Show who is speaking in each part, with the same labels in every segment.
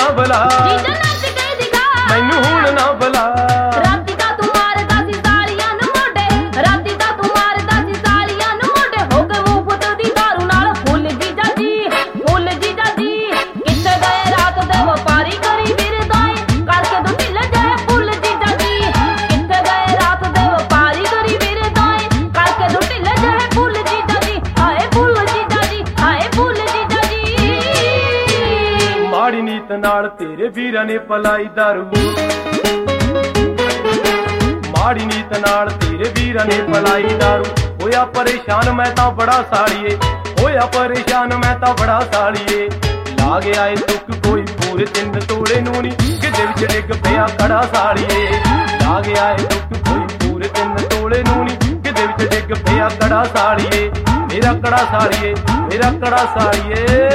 Speaker 1: ਨਾ ਬੁਲਾ, ਮੈਨੂੰ ਹੁਣ ਨਾ ਬੁਲਾ।
Speaker 2: ਰਾਤੀ ਤਾਂ ਤੂੰ ਮਾਰਦਾ ਸੀ ਸਾਲੀਆਂ ਨੂੰ ਮੋਢੇ, ਰਾਤੀ ਤਾਂ ਤੂੰ ਮਾਰਦਾ ਸੀ ਸਾਲੀਆਂ ਨੂੰ ਮੋਢੇ। ਹੋ ਕੇ ਮੁਫਤ ਦੀ ਦਾਰੂ ਨਾਲ ਫੁੱਲ ਜੀਜਾ ਜੀ, ਫੁੱਲ ਜੀਜਾ ਜੀ। ਕਿੱਥੇ ਗਏ ਰਾਤ ਦੇ ਵਪਾਰੀ ਕਰੀ ਫਿਰਦਾ ਏ, ਕਰਕੇ ਤੂੰ ਢਿੱਲ ਜਾਏ ਫੁੱਲ ਜੀਜਾ ਜੀ। ਕਿੱਥੇ ਗਏ ਰਾਤ ਦੇ ਵਪਾਰੀ ਕਰੀ ਫਿਰਦਾ ਏ, ਕਰਕੇ ਤੂੰ ਢਿੱਲ ਜਾਏ ਫੁੱਲ ਜੀਜਾ ਜੀ। ਹਾਏ ਫੁੱਲ ਜੀਜਾ ਜੀ, ਹਾਏ ਫੁੱਲ ਜੀਜਾ ਜੀ।
Speaker 1: ਮਾੜੀ ਨੀਤ ਨਾਲ ਤੇਰੇ ਵੀਰਾਂ ਨੇ ਪਲਾਈ ਦਾਰੂ, ਮਾੜੀ ਨੀਤ ਨਾਲ ਤੇਰੇ ਵੀਰਾਂ ਨੇ ਪਲਾਈ ਦਾਰੂ। ਹੋਇਆ ਪਰੇਸ਼ਾਨ ਮੈਂ ਤਾਂ ਬੜਾ ਸਾਲੀਏ, ਹੋਇਆ ਪਰੇਸ਼ਾਨ ਮੈਂ ਤਾਂ ਬੜਾ ਸਾਲੀਏ। ਲਾ ਗਿਆ ਏ ਤੁਕ ਕੋਈ ਪੂਰੇ 3 ਤੋਲੇ ਨੂੰ ਨੀ, ਕਿਤੇ ਵਿੱਚ ਡਿੱਗ ਪਿਆ ਕੜਾ ਸਾਲੀਏ। ਲਾ ਗਿਆ ਏ ਤੁਕ ਕੋਈ ਪੂਰੇ 3 ਤੋਲੇ ਨੂੰ ਨੀ, ਕਿਤੇ ਵਿੱਚ ਡਿੱਗ ਪਿਆ ਕੜਾ ਸਾਲੀਏ। ਮੇਰਾ ਕੜਾ ਸਾਲੀਏ, ਮੇਰਾ ਕੜਾ ਸਾਲੀਏ।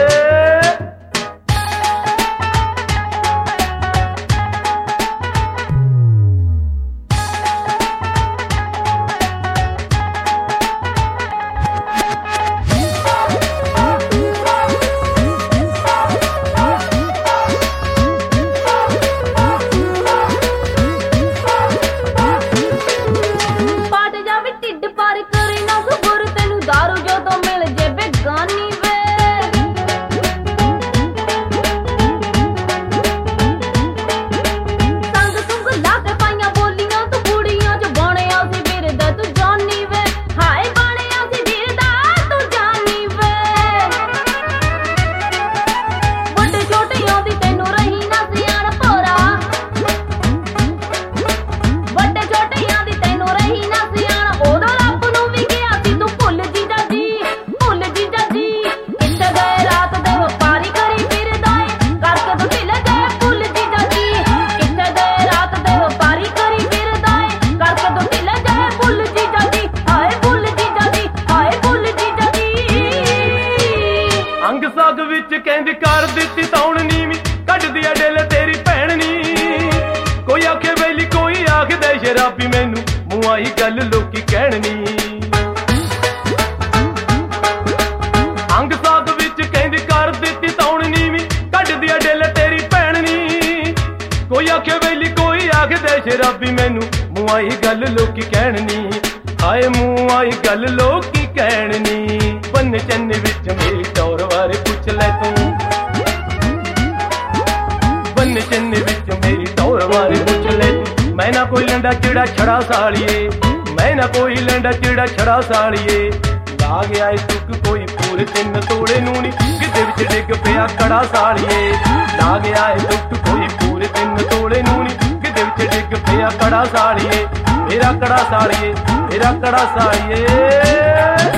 Speaker 1: ਕਹਿੰਦੀ ਕਰ ਦਿੱਤੀ ਤੌਣ ਨੀਵੀਂ, ਕੱਢਦੀ ਆ ਦਿਲ ਤੇਰੀ ਭੈਣ ਨੀ। ਕੋਈ ਆਖੇ ਵੇਲੀ ਕੋਈ ਆਖਦਾ ਸ਼ਰਾਬੀ, ਮੈਨੂੰ ਮੂੰਹ ਆਈ ਗੱਲ ਲੋਕੀ ਕਹਿਣ ਨੀ। ਅੰਗ ਸਾਗ ਵਿੱਚ ਕਹਿੰਦੀ ਕਰ ਦਿੱਤੀ ਤੌਣ ਨੀਵੀਂ, ਕੱਢਦੀ ਆ ਦਿਲ ਤੇਰੀ ਭੈਣ ਨੀ। ਕੋਈ ਆਖੇ ਵੇਲੀ ਕੋਈ ਆਖਦਾ ਸ਼ਰਾਬੀ, ਮੈਨੂੰ ਮੂੰਹ ਆਈ ਗੱਲ ਲੋਕੀ ਕਹਿਣ ਨੀ। ਹਾਏ ਮੂੰਹ ਆਈ ਗੱਲ ਲੋਕੀ ਕਹਿਣ ਨੀ। ਬੰਨ ਚੰਨ ਵਿੱਚ ਮੇਰੀ ਟੌਰ ਬਾਰੇ ਪੁੱਛ ਲੈ ਤੂੰ, ਬੰਨ ਚੰਨ ਵਿੱਚ ਮੇਰੀ ਟੌਰ ਬਾਰੇ ਪੁੱਛ ਲੈ ਤੂੰ। ਮੈਂ ਨਾ ਕੋਈ ਲੰਡਾ ਚਿੜਾ ਛੜਾ ਸਾਲੀਏ, ਮੈਂ ਨਾ ਕੋਈ ਲੰਡਾ ਚਿੜਾ ਛੜਾ ਸਾਲੀਏ। ਲਾ ਗਿਆ ਏ ਤੁਕ ਕੋਈ ਪੂਰੇ 3 ਤੋਲੇ ਨੂੰ ਨੀ, ਕਿਤੇ ਵਿੱਚ ਡਿੱਗ ਪਿਆ ਕੜਾ ਸਾਲੀਏ। ਲਾ ਗਿਆ ਏ ਤੁਕ ਕੋਈ ਪੂਰੇ 3 ਤੋਲੇ ਨੂੰ ਨੀ, ਕਿਤੇ ਵਿੱਚ ਡਿੱਗ ਪਿਆ ਕੜਾ ਸਾਲੀਏ। ਮੇਰਾ ਕੜਾ ਸਾਲੀਏ, ਮੇਰਾ ਕੜਾ ਸਾਲੀਏ।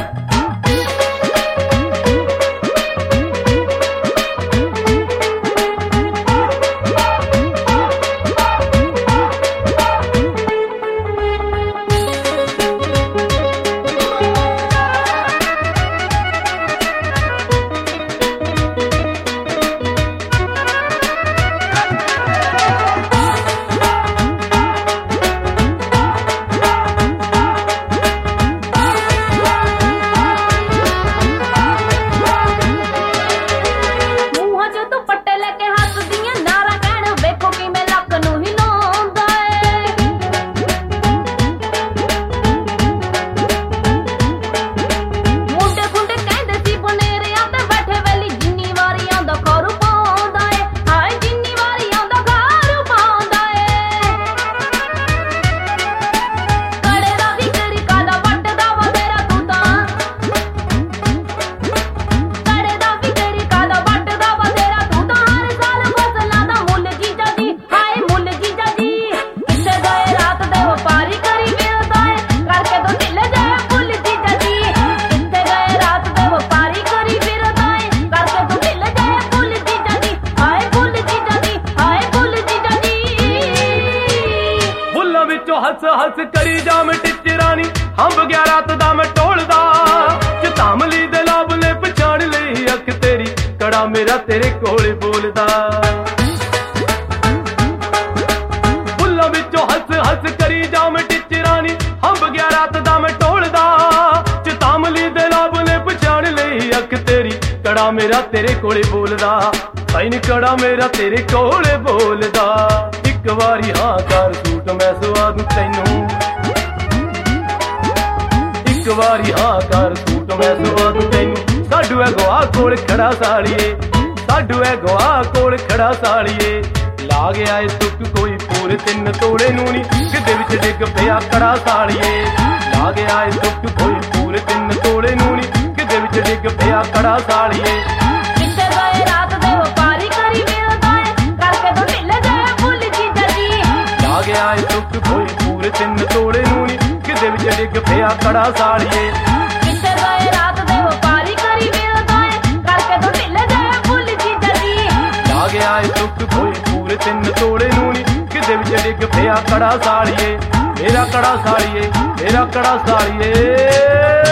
Speaker 1: हस हस करी जा मैं टिचरानी, हंब गया रात दा मैं टोलदा। चितामली दे लाबले पछाण लई अख तेरी, कड़ा मेरा तेरे कोल बोलदा। बुल्लां विचों हस हस करी जा मैं टिचरानी, हंब गया रात दा मैं टोलदा। चितामली दे लाबले पछाण लई अख तेरी, कड़ा मेरा तेरे कोल बोलदा। ਭਾਈ ਨੀ ਕੜਾ ਮੇਰਾ ਤੇਰੇ ਕੋਲੇ ਬੋਲਦਾ, ਇੱਕ ਵਾਰੀ ਹਾਂ ਕਰ ਸੂਟ ਮੈਂ ਸਵਾ ਦੂੰ ਤੈਨੂੰ, ਇੱਕ ਵਾਰੀ ਹਾਂ ਕਰ ਸੂਟ ਮੈਂ ਸਵਾ ਦੂੰ ਤੈਨੂੰ। ਸਾਡੂ ਐ ਗਵਾ ਕੋਲ ਖੜਾ ਸਾਲੀਏ, ਸਾਡੂ ਐ ਗਵਾ ਕੋਲ ਖੜਾ ਸਾਲੀਏ, ਲਾ ਗਿਆ ਏ ਤੁਕ ਕੋਈ ਪੂਰੇ 3 ਤੋੜੇ ਨੂੰ ਨੀ, ਕਿਤੇ ਵਿੱਚ ਡਿੱਗ ਪਿਆ ਕੜਾ ਸਾਲੀਏ, ਲਾ ਗਿਆ ਏ ਤੁਕ ਕੋਈ ਪੂਰੇ 3 ਤੋੜੇ ਨੂੰ ਨੀ, ਕਿਤੇ ਵਿੱਚ ਡਿੱਗ ਪਿਆ ਕੜਾ ਸਾਲੀਏ।
Speaker 2: ਕਿੱਥੇ ਗਏ ਰਾਤ ਦੇ ਵਪਾਰੀ ਕਰੀ ਮਿਲਦਾ ਏ, ਕਰਕੇ ਤੋਂ ਢਿੱਲ ਗਏ ਫੁੱਲ ਜੀਜਾ ਜੀ,
Speaker 1: ਲਾ ਗਿਆ ਏ ਤੁਕ ਕੋਈ ਪੂਰੇ 3 ਤੋੜੇ ਨੂੰ ਨੀ, ਕਿਤੇ ਵਿੱਚ ਡਿੱਗ ਪਿਆ ਕੜਾ ਸਾਲੀਏ।
Speaker 2: ਕਿੱਥੇ ਗਏ ਰਾਤ ਦੇ ਵਪਾਰੀ ਕਰੀ ਮਿਲਦਾ ਏ, ਕਰਕੇ ਤੋਂ ਢਿੱਲ ਗਏ ਫੁੱਲ ਜੀਜਾ ਜੀ,
Speaker 1: ਲਾ ਗਿਆ ਏ ਤੁਕ ਕੋਈ ਪੂਰੇ 3 ਤੋੜੇ ਨੂੰ ਨੀ, ਕਿਤੇ ਵਿੱਚ ਡਿੱਗ ਪਿਆ ਕੜਾ ਸਾਲੀਏ, ਮੇਰਾ ਕੜਾ ਸਾਲੀਏ, ਮੇਰਾ ਕੜਾ ਸਾਲੀਏ।